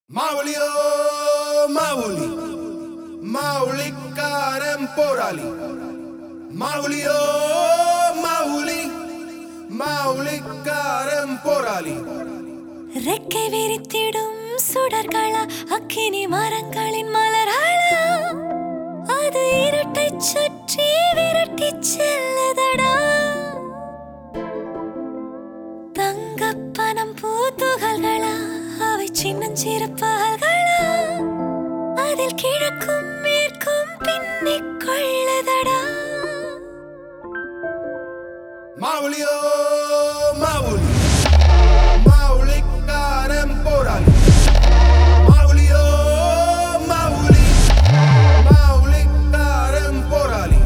Maulio, Mauli, Maulikarem porali. Maulio, Mauli, Maulikarem porali. ரெக்கை விரித்திடும் சுடர்கள அக்கினி மரங்களின் மலர்கள அது இருட்டை சுற்றி விரட்டி செல்லதடா தங்கப்பனம் பூத்துகள்களா அவை சின்னஞ்சிறு பகல்களா அதில் கிழக்கும் மேற்கும் பின்னிக் கொள்ளதடா Maulio, Mauli, Maulikarem porali. Maulio, Mauli, Maulikarem porali.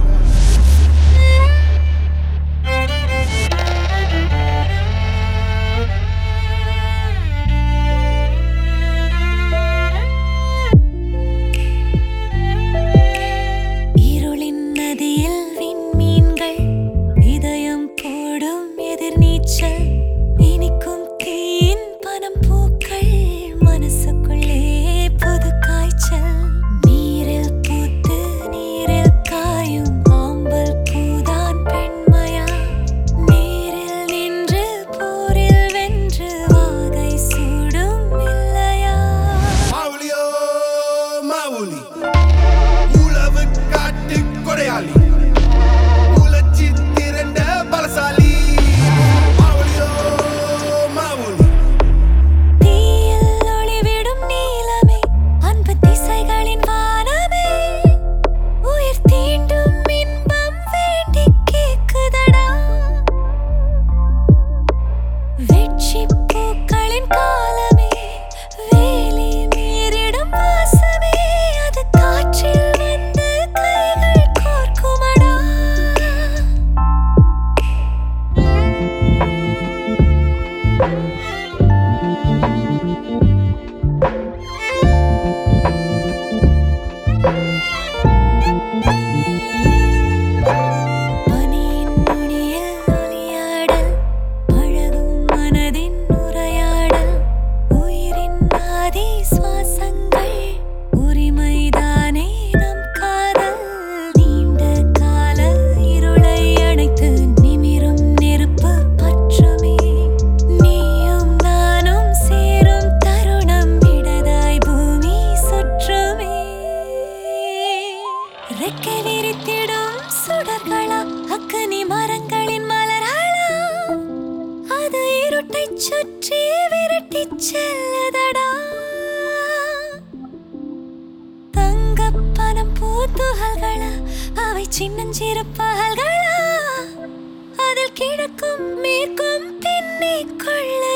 இருளின் நதியில் விண்மீன்கள் இதயம் போடும் எதிர்நீச்சல் இனிக்கும் தீயின் பனம் பூக்கள் மனசுக்குள்ளே புது காய்ச்சல் நீரில் பூத்து நீரில் காயும் ஆம்பல் பூதான் பெண்மையா நீரில் நின்று போரில் வென்று வாகை சூடும் இல்லையா Maulio, Mauli, உளவு காட்டு கொடையாளி. உலச்சி திரண்ட பலசாலி. Maulio, Mauli, தீயில் ஒளிவிடும் நீலமே அன்பு திசைகளின் வானமே உயிர் தீண்டும் இன்பம் வேண்டி கேக்குதடா வெற்றி பூக்களின் காலமே வேலி மீறிடும் வாசமே அது காற்றில் வந்து கைகள் கோர்க்குமடா பனியின் நுனியில் ஒளியாடல் பழகும் மனதின் உரையாடல் உயிரின் ஆதி சுவாசங்கள் உரிமைதானே நம் காதல் நீண்ட கால இருளை அணைத்து நிமிரும் நெருப்பு பற்றுமே நீயும் நானும் சேரும் தருணம் இடதாய் பூமி சுற்றுமே ரெக்கை விரித்திடும் சுடர்களா அக்கினி மரங்களின் மலர்களா அது இருட்டை சுற்றி விரட்டி செல்லதடா தங்கப்பனம் பூத்துகள்களா அவை சின்னஞ்சிறு பகல்களா அதில் கிழக்கும் மேற்கும் பின்னிக் கொள்ள